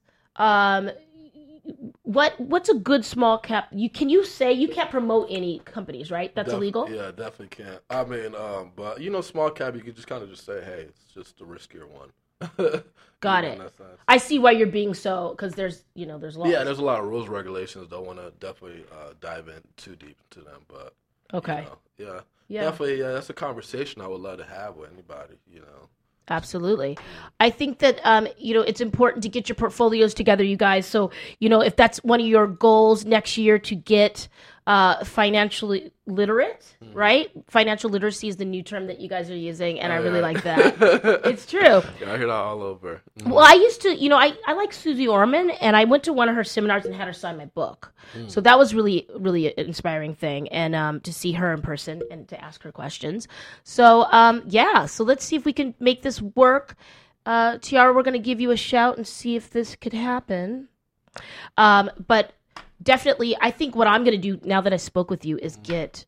what's a good small cap? Can you say you can't promote any companies, right? That's illegal. Yeah, definitely can't. I mean, but small cap, you could just kind of just say, hey, it's just the riskier one. Got it. I see why you're being so, because there's laws. Yeah, there's a lot of rules, regulations. Don't want to definitely dive in too deep into them, but okay. Yeah, Yeah. definitely. Yeah, that's a conversation I would love to have with anybody. Absolutely. I think that, it's important to get your portfolios together, you guys. So, if that's one of your goals next year to get financially literate, right? Financial literacy is the new term that you guys are using, and I really like that. It's true. Yeah, I hear that all over. Well, I used to, I like Susie Orman, and I went to one of her seminars and had her sign my book. So that was really, really an inspiring thing, and to see her in person and to ask her questions. So, so let's see if we can make this work. Tiara, we're going to give you a shout and see if this could happen. But definitely, I think what I'm going to do now that I spoke with you is get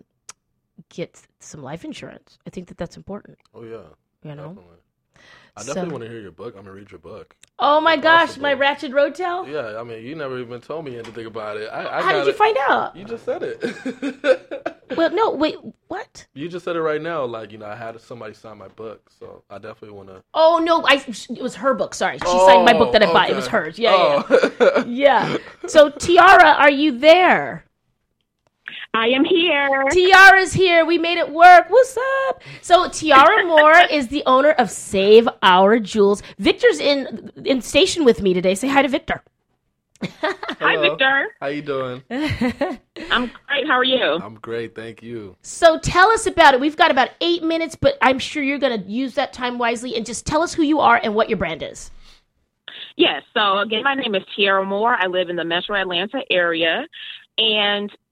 some life insurance. I think that's important. Oh yeah, Definitely. I definitely want to hear your book. I'm gonna read your book. Oh my gosh, my Ratchet Roadtail? Yeah, I mean, you never even told me anything about it. How did you find out? You just said it. Well, no, wait, what? You just said it right now. Like, I had somebody sign my book, so I definitely want to. Oh no, it was her book. Sorry, she signed my book that I bought. It was hers. Yeah, yeah. Yeah. So Tiara, are you there? I am here. Tiara's here. We made it work. What's up? So Tiara Moore is the owner of Save Our Jewels. Victor's in station with me today. Say hi to Victor. Hi, Victor. How you doing? I'm great. How are you? I'm great. Thank you. So tell us about it. We've got about 8 minutes, but I'm sure you're going to use that time wisely. And just tell us who you are and what your brand is. Yes. So, again, my name is Tiara Moore. I live in the Metro Atlanta area. And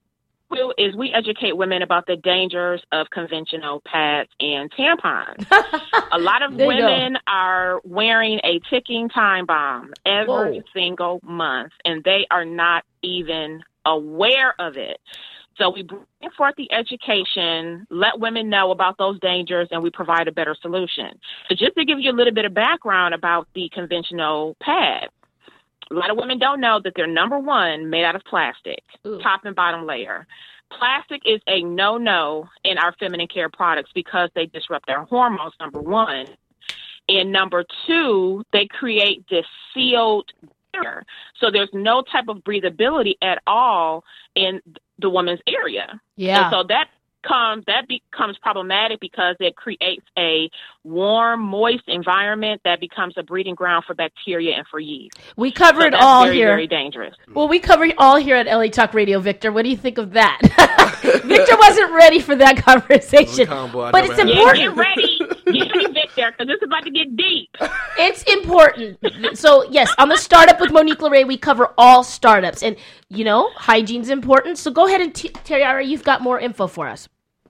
do is we educate women about the dangers of conventional pads and tampons. A lot of women are wearing a ticking time bomb every single month, and they are not even aware of it. So we bring forth the education, let women know about those dangers, and we provide a better solution. So just to give you a little bit of background about the conventional pad, a lot of women don't know that they're, number one, made out of plastic, top and bottom layer. Plastic is a no-no in our feminine care products because they disrupt our hormones, number one. And number two, they create this sealed barrier. So there's no type of breathability at all in the woman's area. Yeah. And so that becomes problematic because it creates a warm, moist environment that becomes a breeding ground for bacteria and for yeast. We cover it that's all very, here. Very dangerous. Well, we cover it all here at LA Talk Radio, Victor. What do you think of that? Victor wasn't ready for that conversation, but it's important. Get ready, Victor, because it's about to get deep. It's important. So, yes, on the Startup with Monique LeRae, we cover all startups. And, you know, hygiene's important. So go ahead and, Tiara, you've got more info for us.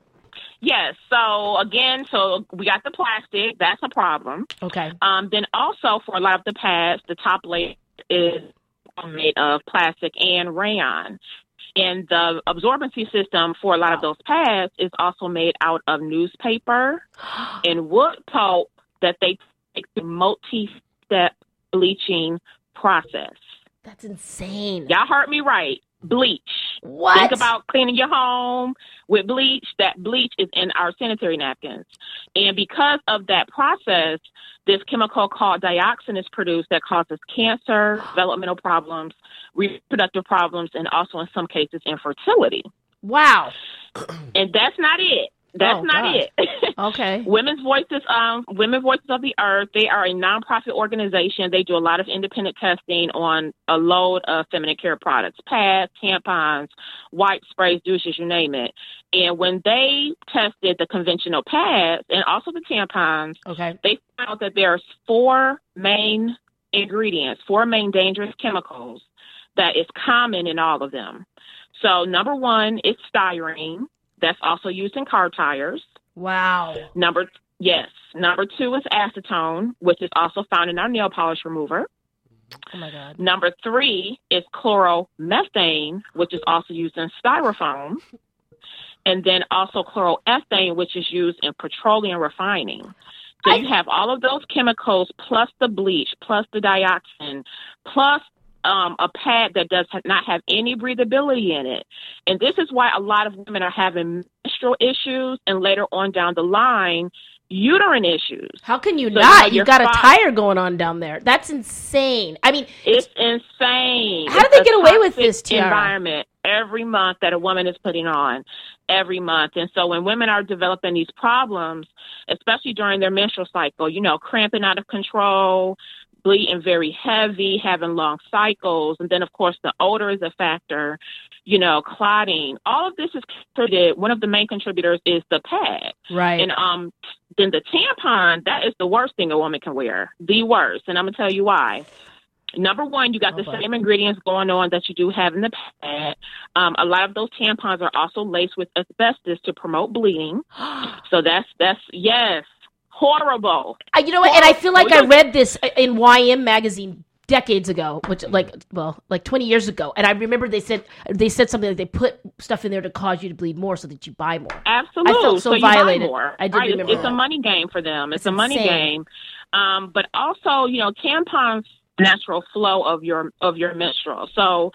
Yes. So, again, we got the plastic. That's a problem. Okay. Then also for a lot of the pads, the top layer is made of plastic and rayon. And the absorbency system for a lot of those pads is also made out of newspaper and wood pulp that they take the multi-step bleaching process. That's insane. Y'all heard me right. Bleach. What? Think about cleaning your home with bleach. That bleach is in our sanitary napkins. And because of that process, this chemical called dioxin is produced that causes cancer, developmental problems, reproductive problems, and also in some cases infertility. Wow. And that's not it. That's not it. Okay. Women's Voices of the Earth, they are a nonprofit organization. They do a lot of independent testing on a load of feminine care products, pads, tampons, wipes, sprays, douches, you name it. And when they tested the conventional pads and also the tampons, they found that there's four main ingredients, four main dangerous chemicals that is common in all of them. So number one is styrene. That's also used in car tires. Wow. Number two is acetone, which is also found in our nail polish remover. Oh, my God. Number three is chloromethane, which is also used in styrofoam. And then also chloroethane, which is used in petroleum refining. So you have all of those chemicals plus the bleach, plus the dioxin, plus a pad that does not have any breathability in it. And this is why a lot of women are having menstrual issues and later on down the line, uterine issues. How can you not? You've got a tire going on down there. That's insane. I mean, it's insane. How do they get away with this, Tiara? Environment every month that a woman is putting on every month. And so when women are developing these problems, especially during their menstrual cycle, you know, cramping out of control, bleeding very heavy, having long cycles, and then, of course, the odor is a factor, you know, clotting. All of this is contributed. One of the main contributors is the pad. Right. And then the tampon, that is the worst thing a woman can wear, the worst. And I'm going to tell you why. Number one, you got the same ingredients going on that you do have in the pad. A lot of those tampons are also laced with asbestos to promote bleeding. So that's yes. Horrible. You know what? And I feel like I read this in YM magazine decades ago, which like 20 years ago. And I remember they said something like they put stuff in there to cause you to bleed more so that you buy more. Absolutely. I felt so violated. You buy more. I did remember It's that. a money game for them. It's a money insane. game. But also, you know, tampons natural flow of your menstrual. So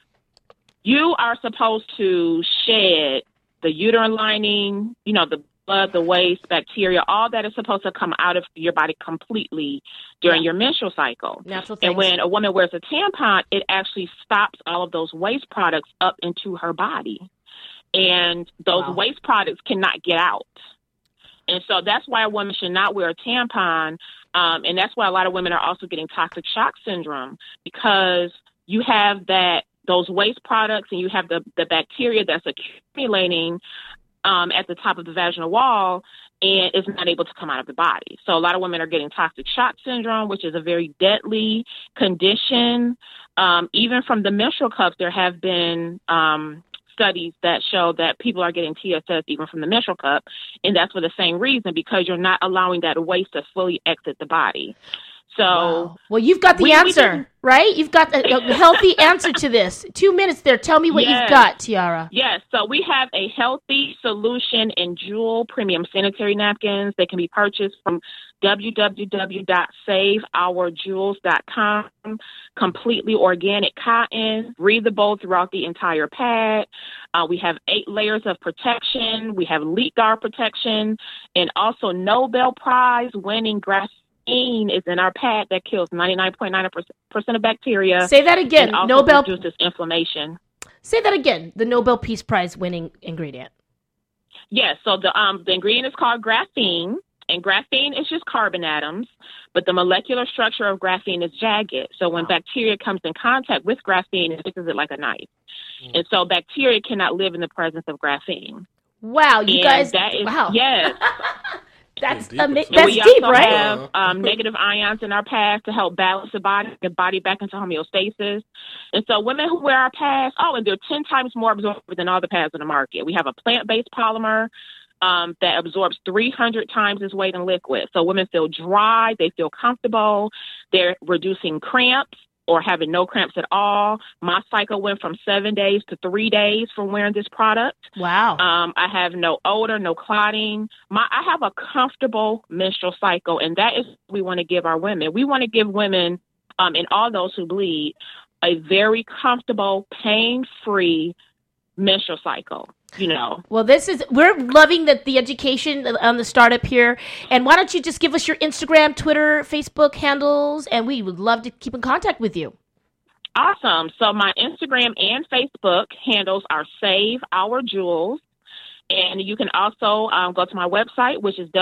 you are supposed to shed the uterine lining, you know, the blood, the waste, bacteria, all that is supposed to come out of your body completely during your menstrual cycle. Natural things. And when a woman wears a tampon, it actually stops all of those waste products up into her body. And those waste products cannot get out. And so that's why a woman should not wear a tampon. And that's why a lot of women are also getting toxic shock syndrome, because you have those waste products and you have the bacteria that's accumulating at the top of the vaginal wall and is not able to come out of the body. So a lot of women are getting toxic shock syndrome, which is a very deadly condition. Even from the menstrual cups, there have been studies that show that people are getting TSS even from the menstrual cup, and that's for the same reason, because you're not allowing that waste to fully exit the body. So, wow. Well, you've got the answer, right? You've got a healthy answer to this. 2 minutes there. Tell me what you've got, Tiara. Yes. So we have a healthy solution in Jewel premium sanitary napkins. They can be purchased from www.saveourjewels.com. Completely organic cotton, breathable throughout the entire pad. We have 8 layers of protection. We have leak guard protection, and also Nobel Prize winning graphene is in our pad that kills 99.9% of bacteria. Say that again. And also Nobel reduces inflammation. Say that again. The Nobel Peace Prize winning ingredient. Yes. So the ingredient is called graphene, and graphene is just carbon atoms, but the molecular structure of graphene is jagged. So when bacteria comes in contact with graphene, it fixes it like a knife. And so bacteria cannot live in the presence of graphene. Wow, you guys! That is, wow. Yes. That's deep, that's we deep, also right? have negative ions in our pads to help balance the body back into homeostasis. And so women who wear our pads, and they're 10 times more absorbent than all the pads on the market. We have a plant-based polymer that absorbs 300 times its weight in liquid. So women feel dry, they feel comfortable, they're reducing cramps or having no cramps at all. My cycle went from 7 days to 3 days from wearing this product. Wow. I have no odor, no clotting. I have a comfortable menstrual cycle, and that is what we want to give our women. We want to give women, and all those who bleed, a very comfortable, pain-free menstrual cycle. Well, we're loving the education on the startup here. And why don't you just give us your Instagram, Twitter, Facebook handles, and we would love to keep in contact with you. Awesome. So my Instagram and Facebook handles are Save Our Jewels. And you can also go to my website, which is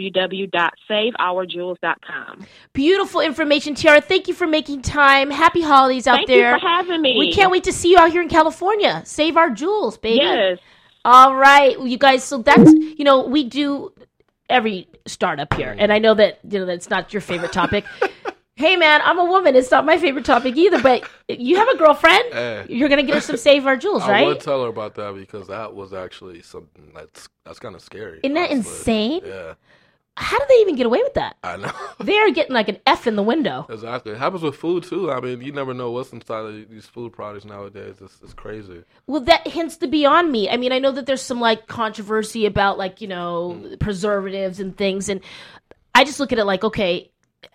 www.saveourjewels.com. Beautiful information, Tiara. Thank you for making time. Happy holidays out there. Thank you for having me. We can't wait to see you out here in California. Save our jewels, baby. Yes. All right, you guys. So that's, we do every startup here. And I know that, that's not your favorite topic. Hey, man, I'm a woman. It's not my favorite topic either, but you have a girlfriend. Hey. You're going to get her some Save Our Jewels, right? I would tell her about that because that was actually something that's kind of scary. Isn't that honestly. insane? Yeah. How do they even get away with that? I know. They are getting like an F in the window. Exactly. It happens with food, too. I mean, you never know what's inside of these food products nowadays. It's crazy. Well, that hints to beyond me. I mean, I know that there's some controversy about preservatives and things. And I just look at it like, okay,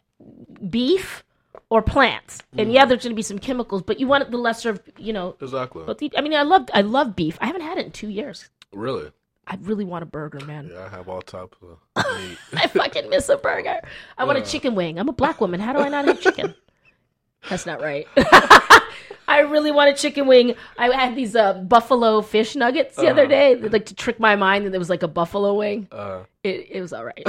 beef or plants. And yeah, there's going to be some chemicals, but you want the lesser of, Exactly. But I mean, I love beef. I haven't had it in 2 years. Really? I really want a burger, man. Yeah, I have all types of meat. I fucking miss a burger. I want a chicken wing. I'm a black woman. How do I not have chicken? That's not right. I really want a chicken wing. I had these buffalo fish nuggets the other day, to trick my mind that it was like a buffalo wing. It was all right.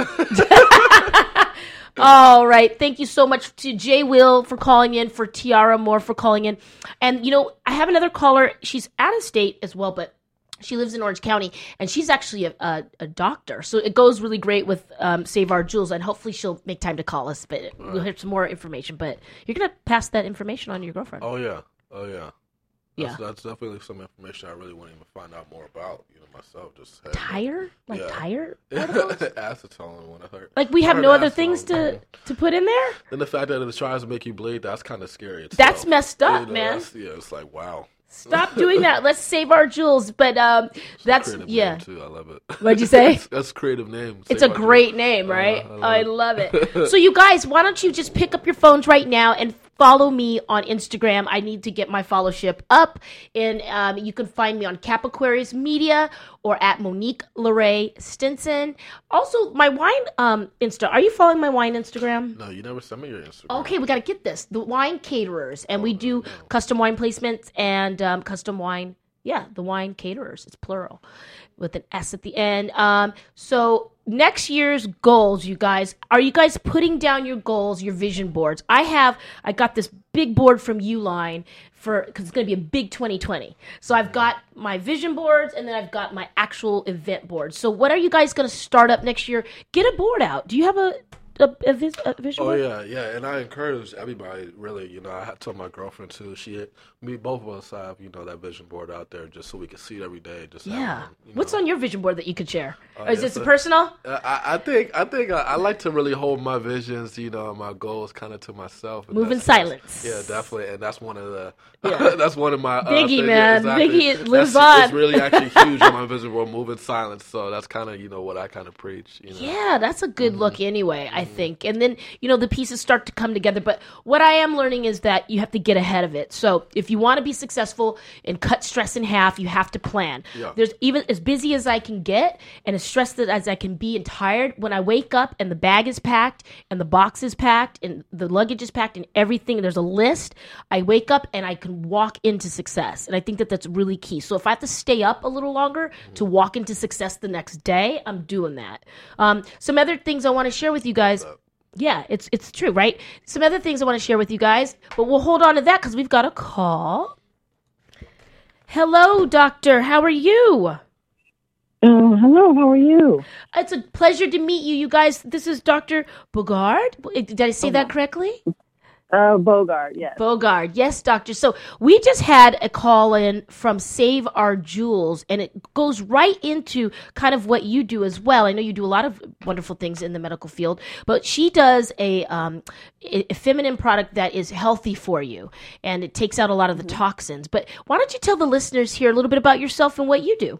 All right. Thank you so much to Jay Will for calling in, for Tiara Moore for calling in. And, I have another caller. She's out of state as well, but she lives in Orange County, and she's actually a doctor. So it goes really great with Save Our Jewels, and hopefully she'll make time to call us. But we'll hear some more information. But you're going to pass that information on to your girlfriend. Oh, yeah. Yeah. That's definitely some information I really want to even find out more about, myself. Just tire? Tire? Acetone when I heard. We have no other things to put in there? And the fact that it tries to make you bleed, that's kind of scary itself. That's messed up, man. It's like, wow. Stop doing that. Let's save our jewels. But that's name too. I love it. What'd you say? That's a creative name. It's a great name, right? I love it. So you guys, why don't you just pick up your phones right now and follow me on Instagram. I need to get my followership up. And you can find me on Cap Aquarius Media or at Monique LeRae Stinson. Also, my wine Insta. Are you following my wine Instagram? No, you never sent me your Instagram. Okay, we got to get this. The Wine Caterers. And we do custom wine placements and custom wine. Yeah, the Wine Caterers. It's plural with an S at the end. So next year's goals, you guys. Are you guys putting down your goals, your vision boards? I got this big board from Uline because it's going to be a big 2020. So I've got my vision boards and then I've got my actual event board. So what are you guys going to start up next year? Get a board out. Do you have a vision board? Yeah, and I encourage everybody. Really, I had told my girlfriend too. Both of us have that vision board out there just so we can see it every day. Just What's on your vision board that you could share? Is this personal? I think I like to really hold my visions, my goals, kind of to myself. Move in silence. Yeah, definitely, and that's one of the that's one of my Biggie things. man. Exactly. Biggie lives on. It's really actually huge on my vision board. Move in silence. So that's kind of what I kind of preach. Yeah, that's a good look anyway, I think. And then, the pieces start to come together. But what I am learning is that you have to get ahead of it. So if you want to be successful and cut stress in half, you have to plan. Yeah. There's even as busy as I can get and as stressed as I can be and tired, when I wake up and the bag is packed and the box is packed and the luggage is packed and everything, there's a list, I wake up and I can walk into success. And I think that that's really key. So if I have to stay up a little longer to walk into success the next day, I'm doing that. Some other things I want to share with you guys. Yeah, it's true, right? Some other things I want to share with you guys, but we'll hold on to that because we've got a call. Hello, doctor. How are you? Hello, how are you? It's a pleasure to meet you. You guys, this is Dr. Bogard. Did I say that correctly? Bogard, yes. Bogard, yes, doctor. So we just had a call in from Save Our Jewels, and it goes right into kind of what you do as well. I know you do a lot of wonderful things in the medical field, but she does a feminine product that is healthy for you, and it takes out a lot of the toxins. But why don't you tell the listeners here a little bit about yourself and what you do?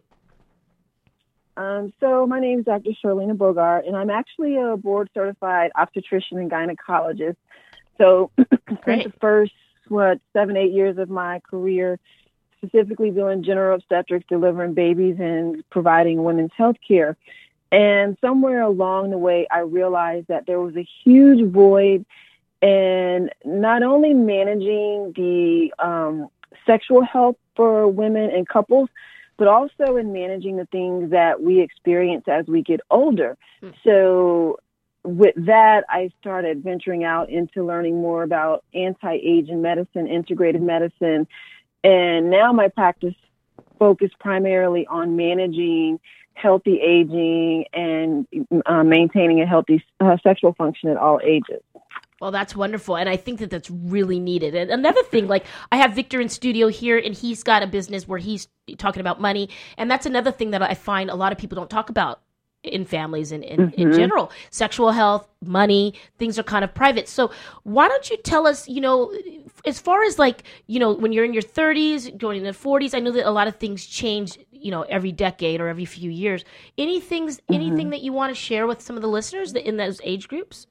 So my name is Dr. Charlene Bogard, and I'm actually a board-certified obstetrician and gynecologist. So spent the first, 7-8 years of my career specifically doing general obstetrics, delivering babies and providing women's health care. And somewhere along the way, I realized that there was a huge void in not only managing the sexual health for women and couples, but also in managing the things that we experience as we get older. So with that, I started venturing out into learning more about anti-aging medicine, integrative medicine, and now my practice focuses primarily on managing healthy aging and maintaining a healthy sexual function at all ages. Well, that's wonderful, and I think that that's really needed. And another thing, like I have Victor in studio here, and he's got a business where he's talking about money, and that's another thing that I find a lot of people don't talk about in families and in general. Sexual health, money, things are kind of private. So why don't you tell us, as far as when you're in your 30s, going into 40s, I know that a lot of things change, every decade or every few years. Anything that you want to share with some of the listeners in those age groups?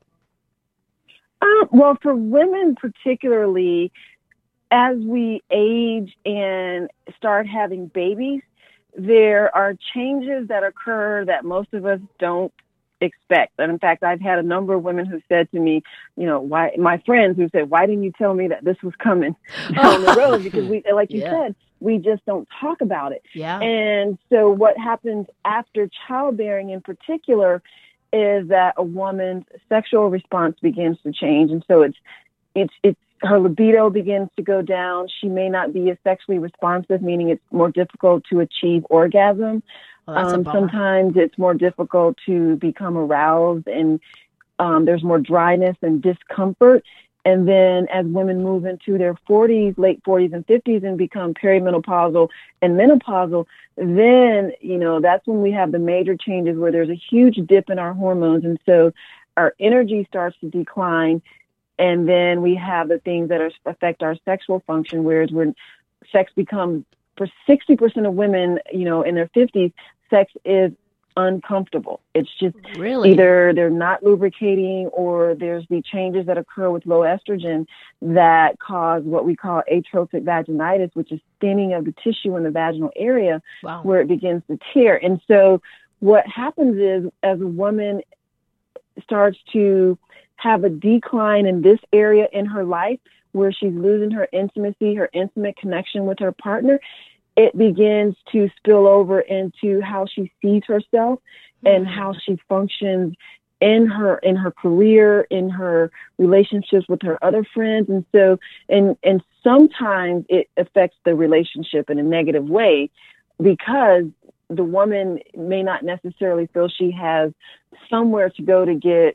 Well, for women particularly, as we age and start having babies, there are changes that occur that most of us don't expect. And in fact, I've had a number of women who said to me, why, my friends who said, why didn't you tell me that this was coming down the road? Because we, like you said, we just don't talk about it. Yeah. And so what happens after childbearing in particular is that a woman's sexual response begins to change. And so it's her libido begins to go down. She may not be as sexually responsive, meaning it's more difficult to achieve orgasm. Sometimes it's more difficult to become aroused, and there's more dryness and discomfort. And then as women move into their 40s, late 40s and 50s and become perimenopausal and menopausal, then, that's when we have the major changes where there's a huge dip in our hormones. And so our energy starts to decline. And then we have the things that affect our sexual function, whereas when sex becomes, for 60% of women, in their 50s, sex is uncomfortable. It's just either they're not lubricating or there's the changes that occur with low estrogen that cause what we call atrophic vaginitis, which is thinning of the tissue in the vaginal area where it begins to tear. And so what happens is as a woman starts to have a decline in this area in her life where she's losing her intimacy, her intimate connection with her partner, it begins to spill over into how she sees herself and how she functions in her career, in her relationships with her other friends. And so, and sometimes it affects the relationship in a negative way because the woman may not necessarily feel she has somewhere to go to get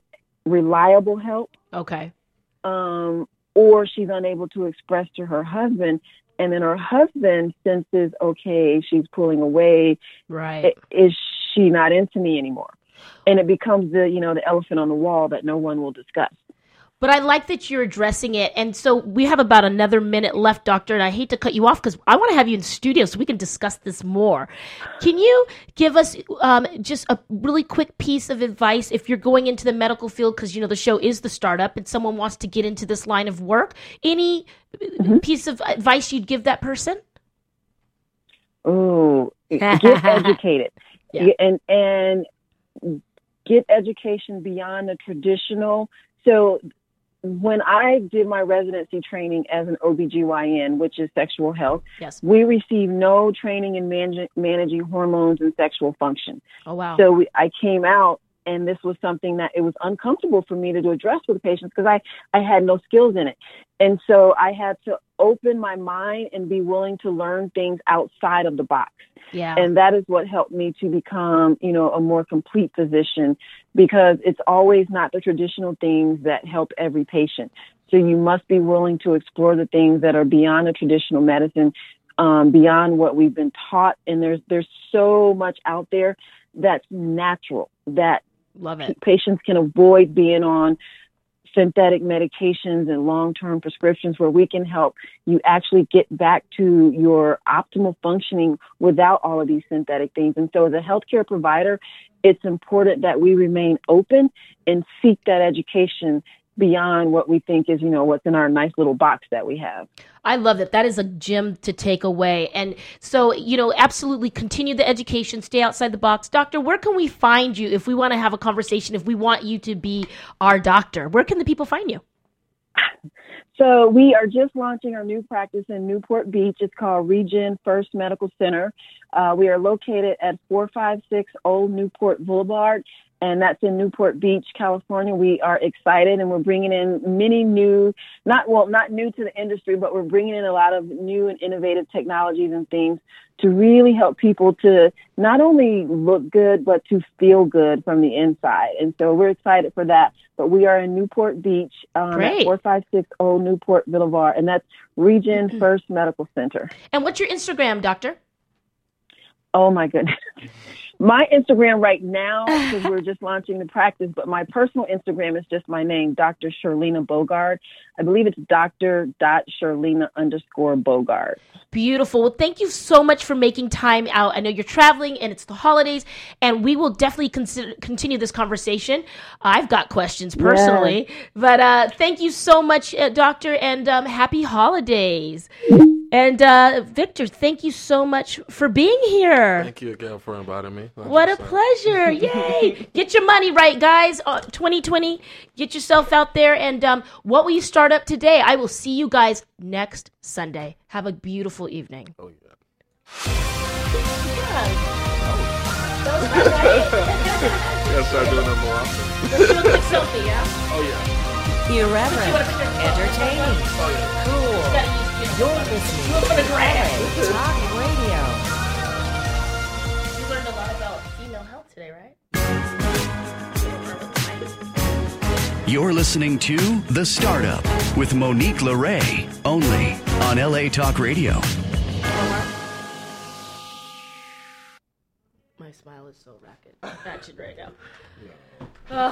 reliable help. Okay. Or she's unable to express to her husband. And then her husband senses, okay, she's pulling away. Right. Is she not into me anymore? And it becomes the elephant on the wall that no one will discuss. But I like that you're addressing it. And so we have about another minute left, Doctor, and I hate to cut you off because I want to have you in studio so we can discuss this more. Can you give us just a really quick piece of advice if you're going into the medical field, because, the show is The Startup and someone wants to get into this line of work? Any piece of advice you'd give that person? Oh, get educated. Yeah. And get education beyond the traditional. So when I did my residency training as an OBGYN, which is sexual health, yes, we received no training in managing hormones and sexual function. Oh, wow. So I came out, and this was something that it was uncomfortable for me to address with the patients because I had no skills in it. And so I had to open my mind and be willing to learn things outside of the box. Yeah. And that is what helped me to become, a more complete physician, because it's always not the traditional things that help every patient. So you must be willing to explore the things that are beyond the traditional medicine, beyond what we've been taught. And there's so much out there that's natural, that Love it. Patients can avoid being on synthetic medications and long-term prescriptions, where we can help you actually get back to your optimal functioning without all of these synthetic things. And so as a healthcare provider, it's important that we remain open and seek that education beyond what we think is, what's in our nice little box that we have. I love it. That is a gem to take away. And so, absolutely continue the education, stay outside the box. Doctor, where can we find you if we want to have a conversation, if we want you to be our doctor? Where can the people find you? So we are just launching our new practice in Newport Beach. It's called Regen First Medical Center. We are located at 456 Old Newport Boulevard, and that's in Newport Beach, California. We are excited, and we're bringing in many new, not new to the industry, but we're bringing in a lot of new and innovative technologies and things to really help people to not only look good, but to feel good from the inside. And so we're excited for that. But we are in Newport Beach at 456 Old Newport Boulevard, and that's Regen First Medical Center. And what's your Instagram, Doctor? Oh, my goodness. My Instagram right now, because we're just launching the practice, but my personal Instagram is just my name, Dr. Sherlina Bogard. I believe it's Dr.Sherlina_Bogard. Beautiful. Well, thank you so much for making time out. I know you're traveling and it's the holidays, and we will definitely continue this conversation. I've got questions personally, but thank you so much, Doctor, and happy holidays. And Victor, thank you so much for being here. Thank you again for inviting me. 100%. What a pleasure. Yay. Get your money right, guys. 2020, get yourself out there. And what will you start up today? I will see you guys next Sunday. Have a beautiful evening. Oh, yeah. Yes, start doing that more often. Let's do a quick selfie, yeah? Oh, yeah. Irreverent, entertaining, cool. You're listening to LA Talk Radio. You learned a lot about female health today, right? You're listening to The Startup with Monique LeRae, only on LA Talk Radio. My smile is so ratchet right now. Yeah.